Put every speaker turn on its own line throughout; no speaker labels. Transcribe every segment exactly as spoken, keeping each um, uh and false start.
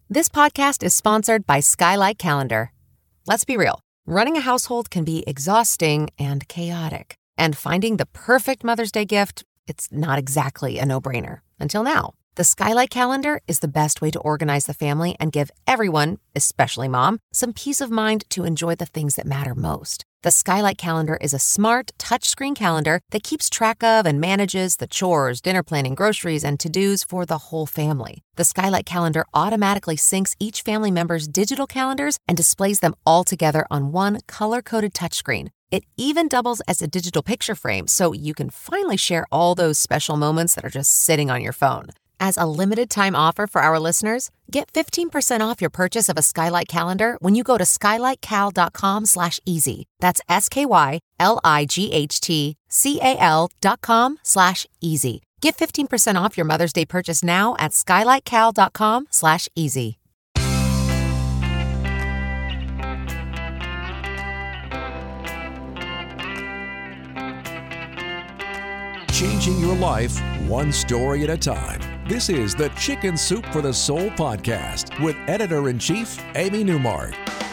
This podcast is sponsored by Skylight Calendar. Let's be real. Running a household can be exhausting and chaotic. And finding the perfect Mother's Day gift, it's not exactly a no-brainer. Until now. The Skylight Calendar is the best way to organize the family and give everyone, especially mom, some peace of mind to enjoy the things that matter most. The Skylight Calendar is a smart, touchscreen calendar that keeps track of and manages the chores, dinner planning, groceries, and to-dos for the whole family. The Skylight Calendar automatically syncs each family member's digital calendars and displays them all together on one color-coded touchscreen. It even doubles as a digital picture frame, so you can finally share all those special moments that are just sitting on your phone. As a limited-time offer for our listeners, get fifteen percent off your purchase of a Skylight Calendar when you go to skylightcal.com slash easy. That's S-K-Y-L-I-G-H-T-C-A-L dot com slash easy. Get fifteen percent off your Mother's Day purchase now at skylightcal.com slash easy.
Changing your life one story at a time. This is the Chicken Soup for the Soul podcast with editor-in-chief Amy Newmark.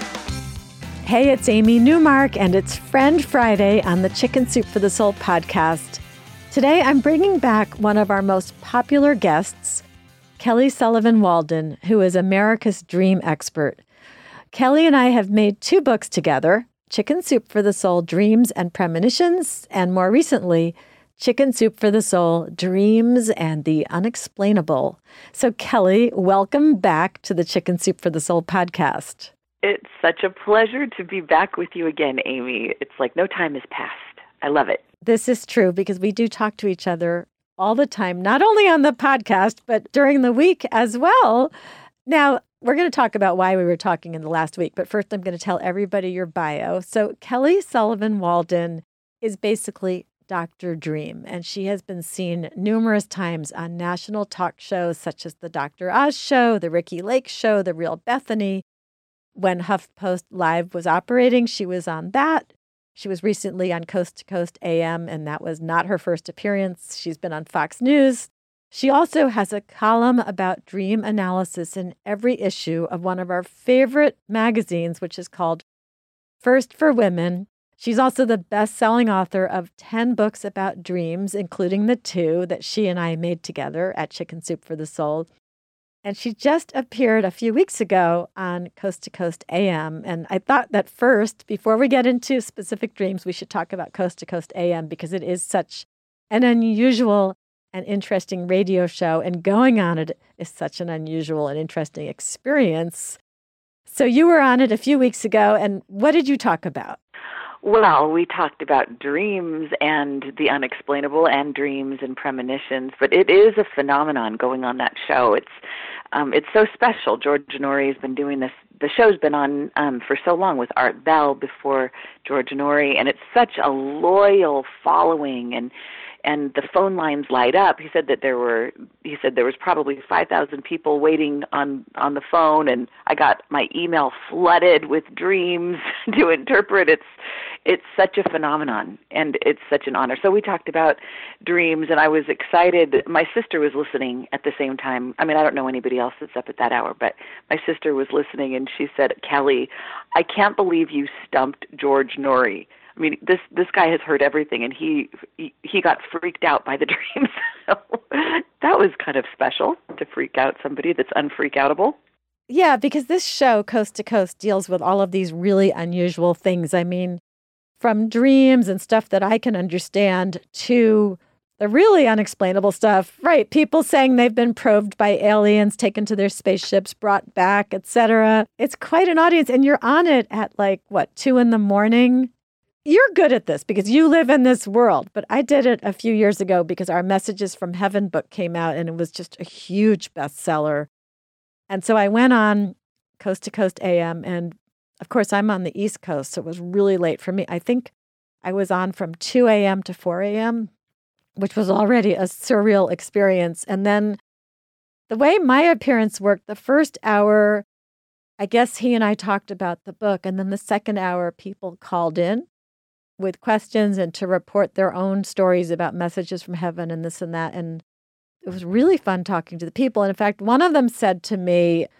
Hey, it's Amy Newmark, and it's Friend Friday on the Chicken Soup for the Soul podcast. Today, I'm bringing back one of our most popular guests, Kelly Sullivan Walden, who is America's dream expert. Kelly and I have made two books together, Chicken Soup for the Soul, Dreams and Premonitions, and more recently, Chicken Soup for the Soul, Dreams and the Unexplainable. So, Kelly, welcome back to the Chicken Soup for the Soul podcast.
It's such a pleasure to be back with you again, Amy. It's like no time has passed. I love it.
This is true because we do talk to each other all the time, not only on the podcast, but during the week as well. Now, we're going to talk about why we were talking in the last week, but first I'm going to tell everybody your bio. So, Kelly Sullivan Walden is basically Doctor Dream, and she has been seen numerous times on national talk shows such as the Doctor Oz Show, the Ricky Lake Show, the Real Bethany. When HuffPost Live was operating, she was on that. She was recently on Coast to Coast A M, and that was not her first appearance. She's been on Fox News. She also has a column about dream analysis in every issue of one of our favorite magazines, which is called First for Women. She's also the best-selling author of ten books about dreams, including the two that she and I made together at Chicken Soup for the Soul. And she just appeared a few weeks ago on Coast to Coast A M. And I thought that first, before we get into specific dreams, we should talk about Coast to Coast A M because it is such an unusual and interesting radio show. And going on it is such an unusual and interesting experience. So you were on it a few weeks ago, and what did you talk about?
Well, we talked about dreams and the unexplainable and dreams and premonitions, but it is a phenomenon going on that show. It's um, it's so special. George Norrie has been doing this. The show's been on um, for so long with Art Bell before George Norrie, and it's such a loyal following, and and the phone lines light up. He said that there were, he said there was probably five thousand people waiting on, on the phone, and I got my email flooded with dreams to interpret. It's, it's such a phenomenon, and it's such an honor. So we talked about dreams, and I was excited. My sister was listening at the same time. I mean, I don't know anybody else that's up at that hour, but my sister was listening, and she said, Kelly, I can't believe you stumped George Norrie. I mean, this this guy has heard everything, and he he, he got freaked out by the dreams. So that was kind of special to freak out somebody that's unfreak-outable.
Yeah, because this show, Coast to Coast, deals with all of these really unusual things. I mean, from dreams and stuff that I can understand to the really unexplainable stuff. Right, people saying they've been probed by aliens, taken to their spaceships, brought back, et cetera. It's quite an audience, and you're on it at like, what, two in the morning? You're good at this because you live in this world, but I did it a few years ago because our Messages from Heaven book came out and it was just a huge bestseller. And so I went on Coast to Coast A M, and of course I'm on the East Coast, so it was really late for me. I think I was on from two a.m. to four a.m., which was already a surreal experience. And then the way my appearance worked, the first hour, I guess he and I talked about the book, and then the second hour people called in with questions and to report their own stories about Messages from Heaven and this and that. And it was really fun talking to the people. And in fact, one of them said to me,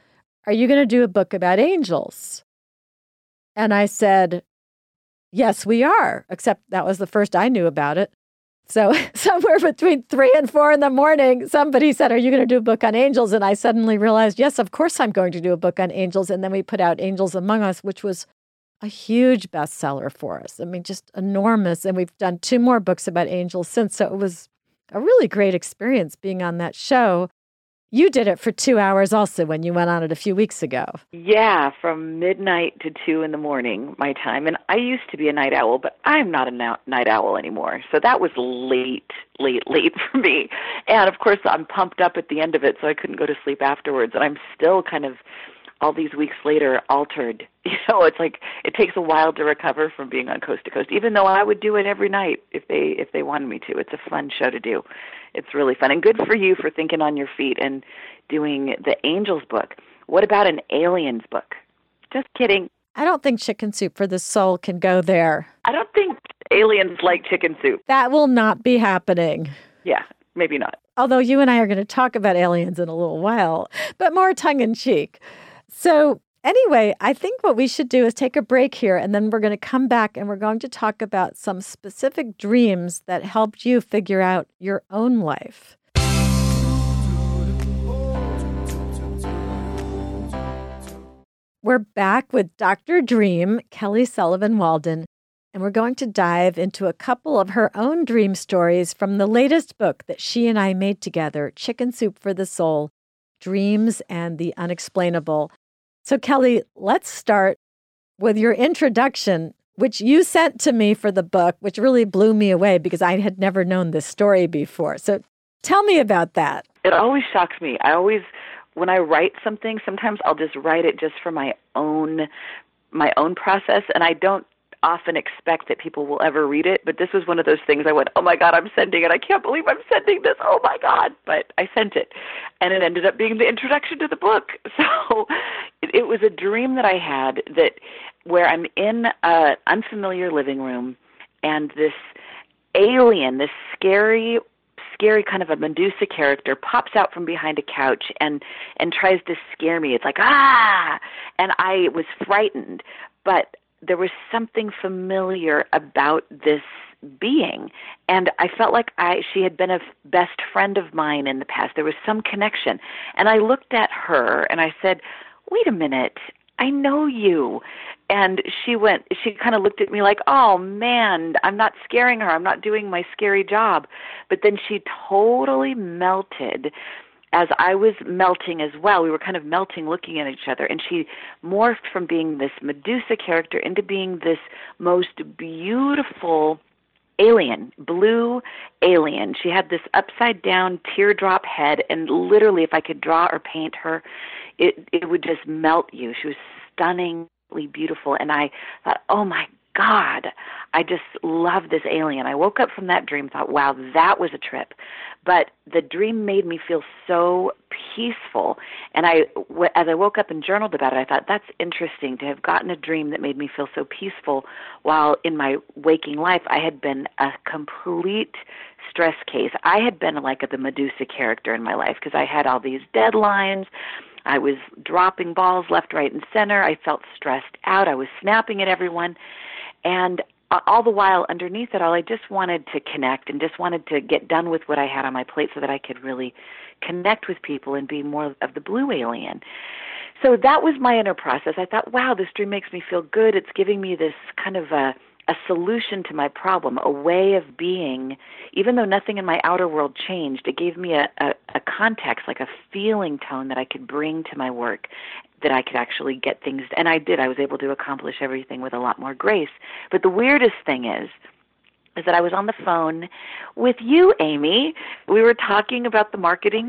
are you going to do a book about angels? And I said, yes, we are, except that was the first I knew about it. So somewhere between three and four in the morning, somebody said, are you going to do a book on angels? And I suddenly realized, yes, of course I'm going to do a book on angels. And then we put out Angels Among Us, which was a huge bestseller for us. I mean, just enormous. And we've done two more books about angels since. So it was a really great experience being on that show. You did it for two hours also when you went on it a few weeks ago.
Yeah, from midnight to two in the morning, my time. And I used to be a night owl, but I'm not a na- night owl anymore. So that was late, late, late for me. And of course, I'm pumped up at the end of it, so I couldn't go to sleep afterwards. And I'm still kind of, all these weeks later, altered. You know, it's like it takes a while to recover from being on Coast to Coast, even though I would do it every night if they if they wanted me to. It's a fun show to do. It's really fun. And good for you for thinking on your feet and doing the Angels book. What about an Aliens book? Just kidding.
I don't think Chicken Soup for the Soul can go there.
I don't think aliens like chicken soup.
That will not be happening.
Yeah, maybe not.
Although you and I are going to talk about aliens in a little while, but more tongue-in-cheek. So anyway, I think what we should do is take a break here, and then we're going to come back and we're going to talk about some specific dreams that helped you figure out your own life. We're back with Doctor Dream, Kelly Sullivan Walden, and we're going to dive into a couple of her own dream stories from the latest book that she and I made together, Chicken Soup for the Soul, Dreams and the Unexplainable. So, Kelly, let's start with your introduction, which you sent to me for the book, which really blew me away because I had never known this story before. So tell me about that.
It always shocks me. I always, when I write something, sometimes I'll just write it just for my own, my own process, and I don't often expect that people will ever read it, but this was one of those things I went, oh my God, I'm sending it. I can't believe I'm sending this. Oh my God. But I sent it, and it ended up being the introduction to the book. So it, it was a dream that I had that where I'm in an unfamiliar living room, and this alien, this scary, scary kind of a Medusa character pops out from behind a couch and, and tries to scare me. It's like, ah! And I was frightened, but there was something familiar about this being, and I felt like I she had been a best friend of mine in the past. There was some connection, and I looked at her and I said, wait a minute, I know you. And she went, she kind of looked at me like, oh man, I'm not scaring her, I'm not doing my scary job. But then she totally melted as I was melting as well. We were kind of melting, looking at each other, and she morphed from being this Medusa character into being this most beautiful alien, blue alien. She had this upside-down teardrop head, and literally, if I could draw or paint her, it, it would just melt you. She was stunningly beautiful, and I thought, oh my God, I just love this alien. I woke up from that dream, thought, wow, that was a trip. But the dream made me feel so peaceful. And I, as I woke up and journaled about it, I thought, that's interesting to have gotten a dream that made me feel so peaceful while in my waking life I had been a complete stress case. I had been like the Medusa character in my life because I had all these deadlines. I was dropping balls left, right, and center. I felt stressed out. I was snapping at everyone. And all the while, underneath it all, I just wanted to connect and just wanted to get done with what I had on my plate so that I could really connect with people and be more of the blue alien. So that was my inner process. I thought, wow, this dream makes me feel good. It's giving me this kind of a, a solution to my problem, a way of being. Even though nothing in my outer world changed, it gave me a, a, a context, like a feeling tone that I could bring to my work, that I could actually get things, and I did. I was able to accomplish everything with a lot more grace. But the weirdest thing is, is that I was on the phone with you, Amy. We were talking about the marketing.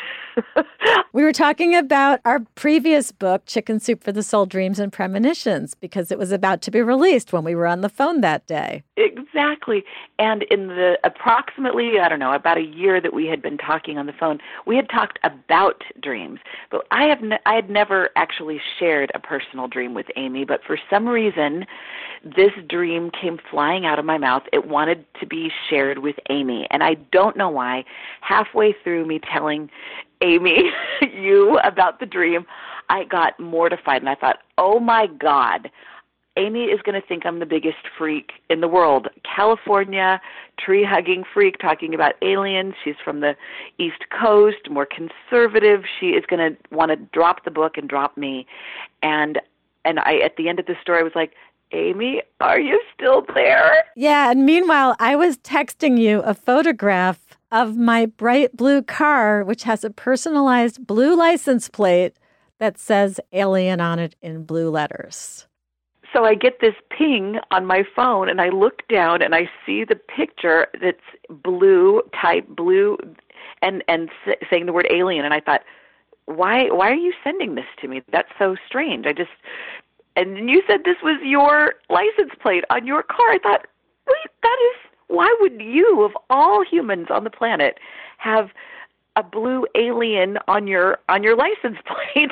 We were talking about our previous book, Chicken Soup for the Soul, Dreams and Premonitions, because it was about to be released when we were on the phone that day.
Exactly. And in the approximately, I don't know, about a year that we had been talking on the phone, we had talked about dreams. But I have ne- I had never actually shared a personal dream with Amy, but for some reason, this dream came flying out of my mouth. It wanted to be shared with Amy. And I don't know why. Halfway through me telling Amy, you, about the dream, I got mortified, and I thought, oh, my God, Amy is going to think I'm the biggest freak in the world. California, tree-hugging freak talking about aliens. She's from the East Coast, more conservative. She is going to want to drop the book and drop me. And and I, at the end of the story, I was like, Amy, are you still there?
Yeah, and meanwhile, I was texting you a photograph of my bright blue car, which has a personalized blue license plate that says alien on it in blue letters.
So I get this ping on my phone, and I look down, and I see the picture that's blue, type blue, and and saying the word alien. And I thought, why why are you sending this to me? That's so strange. I just, and you said this was your license plate on your car. I thought, wait, that is, why would you, of all humans on the planet, have a blue alien on your on your license plate?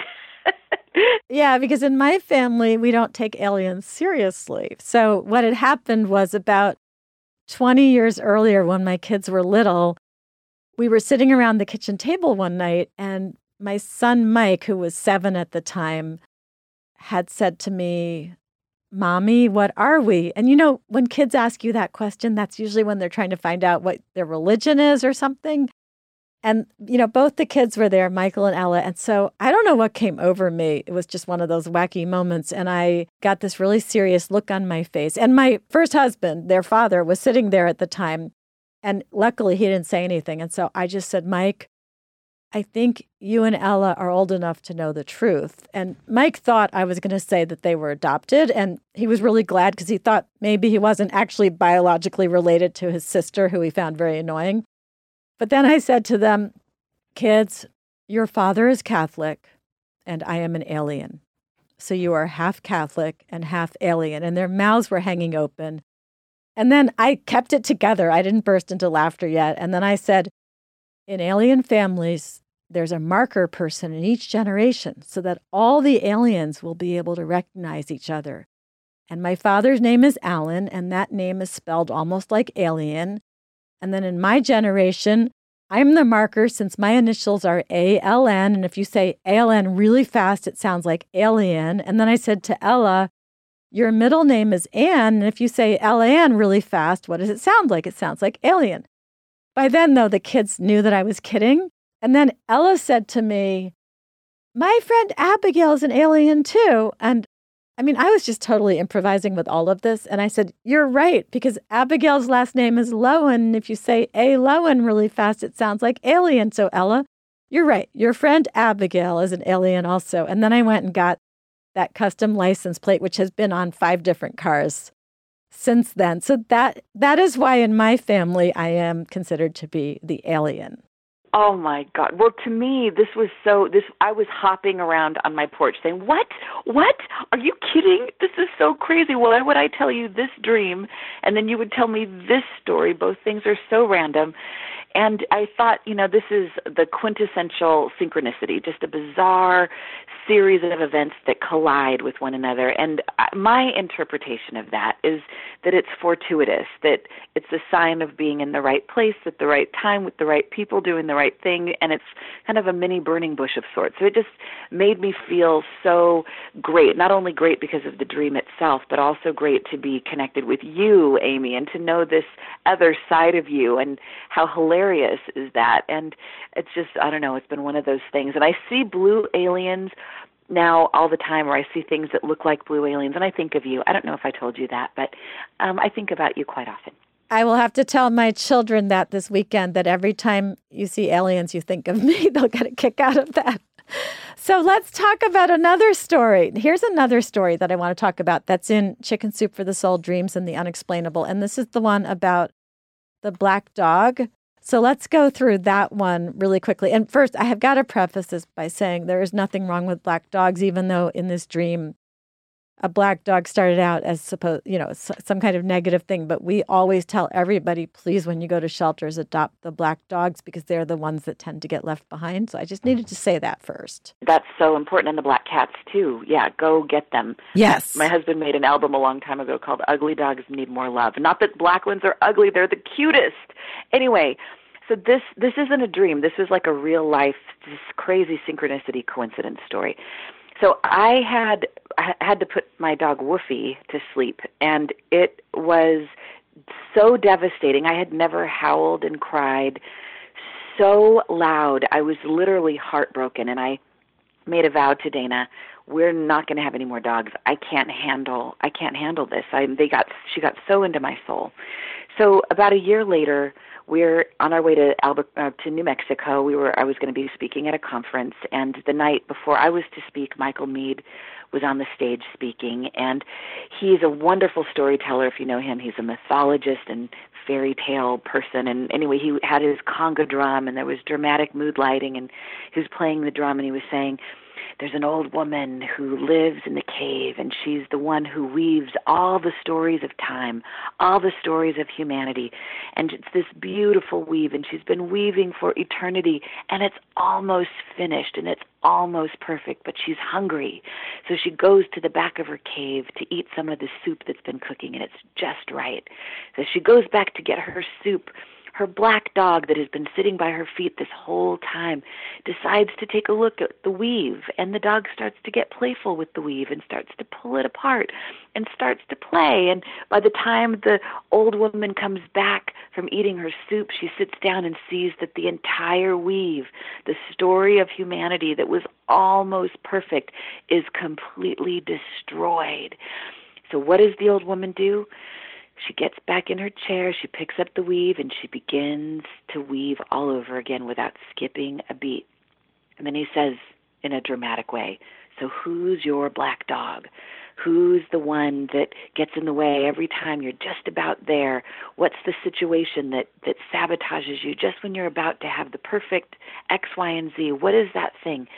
Yeah, because in my family, we don't take aliens seriously. So what had happened was about twenty years earlier, when my kids were little, we were sitting around the kitchen table one night, and my son Mike, who was seven at the time, had said to me, Mommy, what are we? And you know, when kids ask you that question, that's usually when they're trying to find out what their religion is or something. And, you know, both the kids were there, Michael and Ella. And so I don't know what came over me. It was just one of those wacky moments. And I got this really serious look on my face. And my first husband, their father, was sitting there at the time. And luckily, he didn't say anything. And so I just said, Mike, I think you and Ella are old enough to know the truth. And Mike thought I was going to say that they were adopted. And he was really glad because he thought maybe he wasn't actually biologically related to his sister, who he found very annoying. But then I said to them, kids, your father is Catholic and I am an alien. So you are half Catholic and half alien. And their mouths were hanging open. And then I kept it together. I didn't burst into laughter yet. And then I said, in alien families, there's a marker person in each generation so that all the aliens will be able to recognize each other. And my father's name is Alan, and that name is spelled almost like alien. And then in my generation, I'm the marker since my initials are A L N. And if you say A L N really fast, it sounds like alien. And then I said to Ella, your middle name is Ann. And if you say L A N really fast, what does it sound like? It sounds like alien. By then, though, the kids knew that I was kidding. And then Ella said to me, my friend Abigail is an alien too. And I mean, I was just totally improvising with all of this. And I said, you're right, because Abigail's last name is Lowen. And if you say A. Lowen really fast, it sounds like alien. So Ella, you're right. Your friend Abigail is an alien also. And then I went and got that custom license plate, which has been on five different cars since then. So that that is why in my family, I am considered to be the alien.
Oh, my God. Well, to me, this was so, this. I was hopping around on my porch saying, what? What? Are you kidding? This is so crazy. Why would I tell you this dream? And then you would tell me this story. Both things are so random. And I thought, you know, this is the quintessential synchronicity, just a bizarre series of events that collide with one another. And my interpretation of that is that it's fortuitous, that it's a sign of being in the right place at the right time with the right people doing the right thing, and it's kind of a mini burning bush of sorts. So it just made me feel so great, not only great because of the dream itself, but also great to be connected with you, Amy, and to know this other side of you, and how hilarious is that. And it's just, I don't know, it's been one of those things. And I see blue aliens now all the time, or I see things that look like blue aliens, and I think of you. I don't know if I told you that, but um, I think about you quite often.
I will have to tell my children that this weekend, that every time you see aliens, you think of me. They'll get a kick out of that. So let's talk about another story. Here's another story that I want to talk about that's in Chicken Soup for the Soul, Dreams and the Unexplainable. And this is the one about the black dog. So let's go through that one really quickly. And first, I have got to preface this by saying there is nothing wrong with black dogs, even though in this dream, a black dog started out as supposed, you know, some kind of negative thing. But we always tell everybody, please, when you go to shelters, adopt the black dogs because they're the ones that tend to get left behind. So I just needed to say that first.
That's so important. And the black cats, too. Yeah, go get them.
Yes.
My husband made an album a long time ago called Ugly Dogs Need More Love. Not that black ones are ugly. They're the cutest. Anyway, so this this isn't a dream. This is like a real life, this crazy synchronicity coincidence story. So I had I had to put my dog Woofy to sleep, and it was so devastating. I had never howled and cried so loud. I was literally heartbroken, and I made a vow to Dana, we're not going to have any more dogs. I can't handle I can't handle this. I they got she got so into my soul. So about a year later, we're on our way to Albuquerque, uh, to New Mexico. We were I was going to be speaking at a conference, and the night before I was to speak, Michael Meade was on the stage speaking, and he's a wonderful storyteller. If you know him, he's a mythologist and fairy tale person. And anyway, he had his conga drum, and there was dramatic mood lighting, and he was playing the drum, and he was saying, there's an old woman who lives in the cave, and she's the one who weaves all the stories of time, all the stories of humanity. And it's this beautiful weave, and she's been weaving for eternity, and it's almost finished, and it's almost perfect, but she's hungry. So she goes to the back of her cave to eat some of the soup that's been cooking, and it's just right. So she goes back to get her soup. Her black dog that has been sitting by her feet this whole time decides to take a look at the weave, and the dog starts to get playful with the weave and starts to pull it apart and starts to play. And by the time the old woman comes back from eating her soup, she sits down and sees that the entire weave, the story of humanity that was almost perfect, is completely destroyed. So what does the old woman do? She gets back in her chair, she picks up the weave, and she begins to weave all over again without skipping a beat. And then he says in a dramatic way, so who's your black dog? Who's the one that gets in the way every time you're just about there? What's the situation that, that sabotages you just when you're about to have the perfect X, Y, and Z? What is that thing?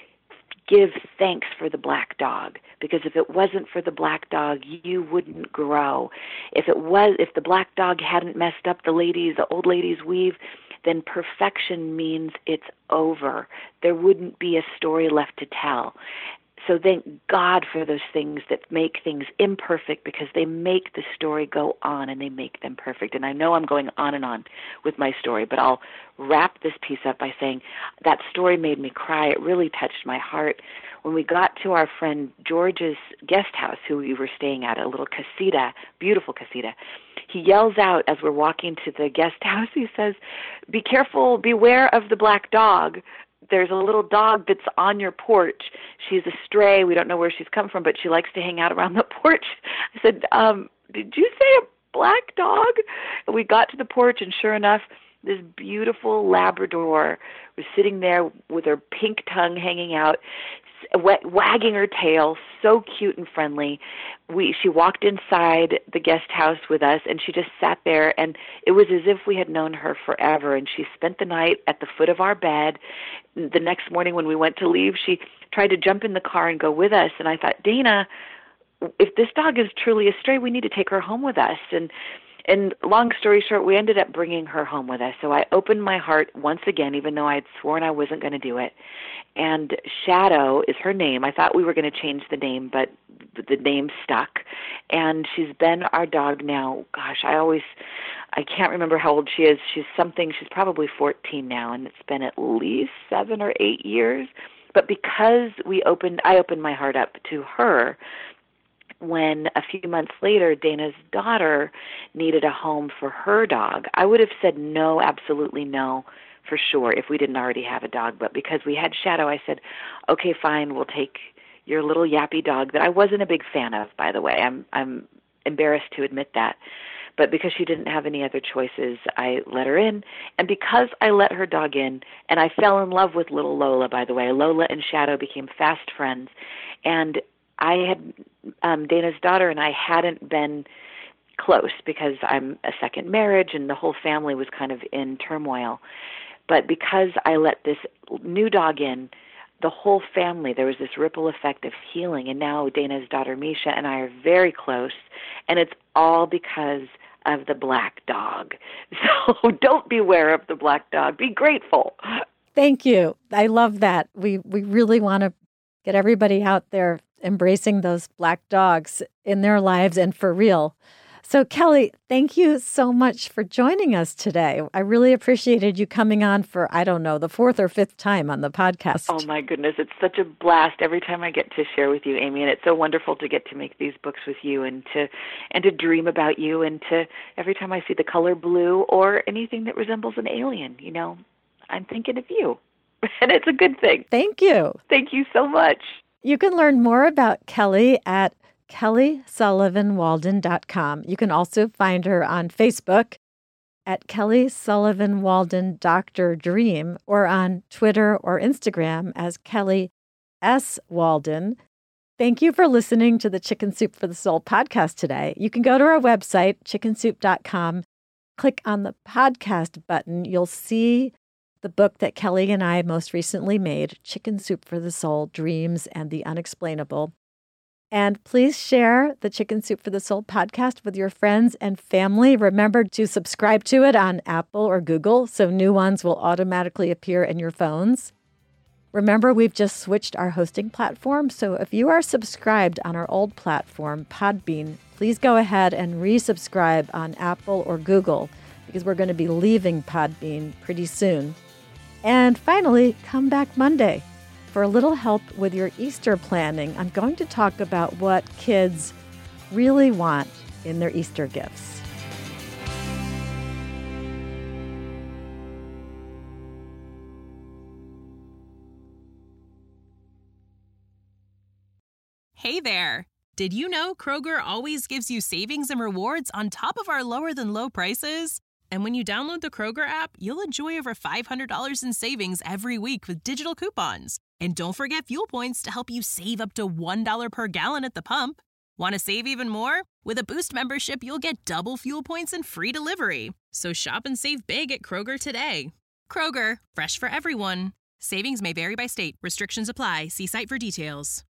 Give thanks for the black dog, because if it wasn't for the black dog, you wouldn't grow. If it was, if the black dog hadn't messed up the ladies, the old ladies' weave, then perfection means it's over. There wouldn't be a story left to tell. So thank God for those things that make things imperfect, because they make the story go on and they make them perfect. And I know I'm going on and on with my story, but I'll wrap this piece up by saying that story made me cry. It really touched my heart. When we got to our friend George's guest house, who we were staying at, a little casita, beautiful casita, he yells out as we're walking to the guest house, he says, be careful, beware of the black dog. There's a little dog that's on your porch. She's a stray. We don't know where she's come from, but she likes to hang out around the porch. I said, um, did you say a black dog? And we got to the porch, and sure enough, this beautiful Labrador was sitting there with her pink tongue hanging out, wagging her tail, so cute and friendly. We she walked inside the guest house with us, and she just sat there, and it was as if we had known her forever. And she spent the night at the foot of our bed. The next morning when we went to leave, she tried to jump in the car and go with us, and I thought, Dana, if this dog is truly a stray, we need to take her home with us. And And long story short, we ended up bringing her home with us. So I opened my heart once again, even though I had sworn I wasn't going to do it. And Shadow is her name. I thought we were going to change the name, but the name stuck. And she's been our dog now. Gosh, I always, I can't remember how old she is. She's something, she's probably fourteen now, and it's been at least seven or eight years. But because we opened, I opened my heart up to her, when a few months later, Dana's daughter needed a home for her dog, I would have said no, absolutely no, for sure, if we didn't already have a dog. But because we had Shadow, I said, okay, fine, we'll take your little yappy dog that I wasn't a big fan of, by the way. I'm I'm embarrassed to admit that. But because she didn't have any other choices, I let her in. And because I let her dog in, and I fell in love with little Lola, by the way, Lola and Shadow became fast friends. And I had, um, Dana's daughter and I hadn't been close because I'm a second marriage and the whole family was kind of in turmoil. But because I let this new dog in, the whole family, there was this ripple effect of healing. And now Dana's daughter, Misha, and I are very close. And it's all because of the black dog. So don't beware of the black dog. Be grateful.
Thank you. I love that. We we really want to get everybody out there embracing those black dogs in their lives and for real. So, Kelly, thank you so much for joining us today. I really appreciated you coming on for, I don't know, the fourth or fifth time on the podcast.
Oh, my goodness. It's such a blast every time I get to share with you, Amy, and it's so wonderful to get to make these books with you and to and to dream about you, and to every time I see the color blue or anything that resembles an alien, you know, I'm thinking of you, and it's a good thing.
Thank you.
Thank you so much.
You can learn more about Kelly at kelly sullivan walden dot com. You can also find her on Facebook at Kelly Sullivan Walden Doctor Dream, or on Twitter or Instagram as Kelly S. Walden. Thank you for listening to the Chicken Soup for the Soul podcast today. You can go to our website, chicken soup dot com, click on the podcast button. You'll see the book that Kelly and I most recently made, Chicken Soup for the Soul, Dreams and the Unexplainable. And please share the Chicken Soup for the Soul podcast with your friends and family. Remember to subscribe to it on Apple or Google so new ones will automatically appear in your phones. Remember, we've just switched our hosting platform, so if you are subscribed on our old platform, Podbean, please go ahead and resubscribe on Apple or Google, because we're going to be leaving Podbean pretty soon. And finally, come back Monday for a little help with your Easter planning. I'm going to talk about what kids really want in their Easter gifts.
Hey there! Did you know Kroger always gives you savings and rewards on top of our lower-than-low prices? And when you download the Kroger app, you'll enjoy over five hundred dollars in savings every week with digital coupons. And don't forget fuel points to help you save up to one dollar per gallon at the pump. Want to save even more? With a Boost membership, you'll get double fuel points and free delivery. So shop and save big at Kroger today. Kroger, fresh for everyone. Savings may vary by state. Restrictions apply. See site for details.